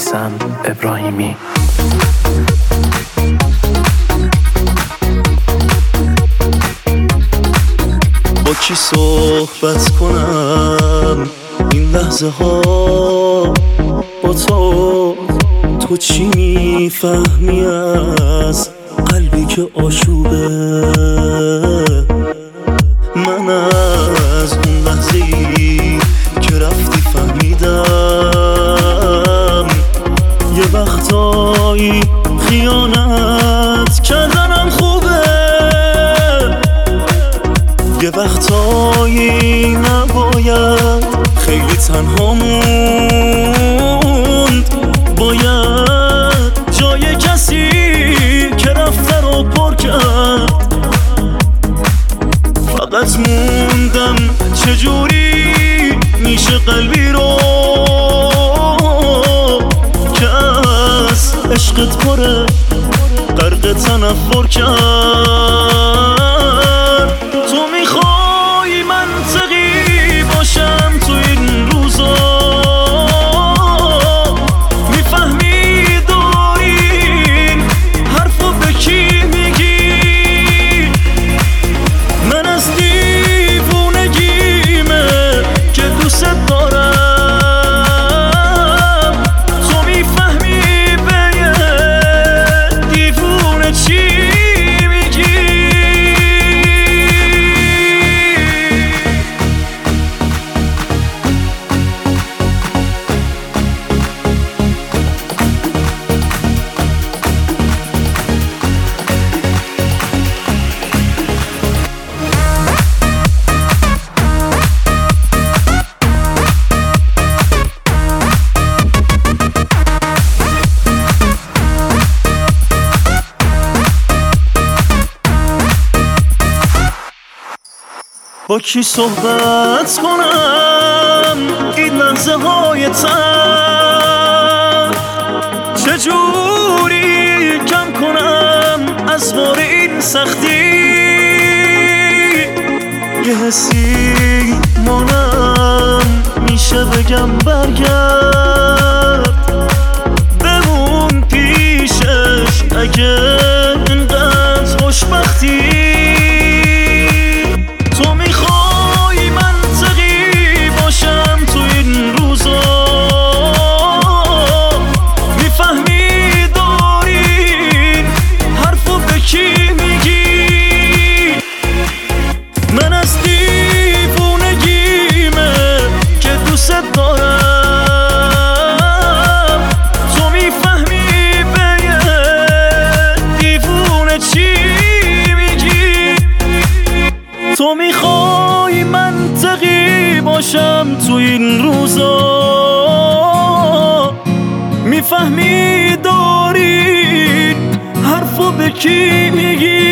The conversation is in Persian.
میسم ابراهیمی. با کی صحبت کنم این لحظه ها با تو چی میفهمی از قلبی که آشوبه؟ من از اون لحظه‌ای که رفتی فهمیدم یه وقتایی خیانت کردنم خوبه، یه وقتایی نباید خیلی تنها موند، باید جای کسی که رفته رو پر کرد. فقط موندم چجوری میشه قلبی رو که از عشقت پره غرق تنفر کرد. تو میخوای منطقی باشم تو این روزا، میفهمی داری حرفو به کی میگی؟ من از دیوونگیمه که دوست دارم، تو میفهمی به یه دیوونه چی میگی؟ با کی صحبت کنم این لحظه های تن؟ چجوری کم کنم از بار این سختی؟ یه حسی مانم میشه بگم برگرد بمون پیشش اگه اینقدر خوشبختی. تو میخوای منطقی باشم تو این روزا، میفهمی داری حرفو به کی میگی؟ من از دیوونگیمه که دوست دارم، تو میفهمی به یه دیوونه چی میگی؟ تو میخوای منطقی باشم تو این روزا، میفهمی داری حرفو به کی میگی؟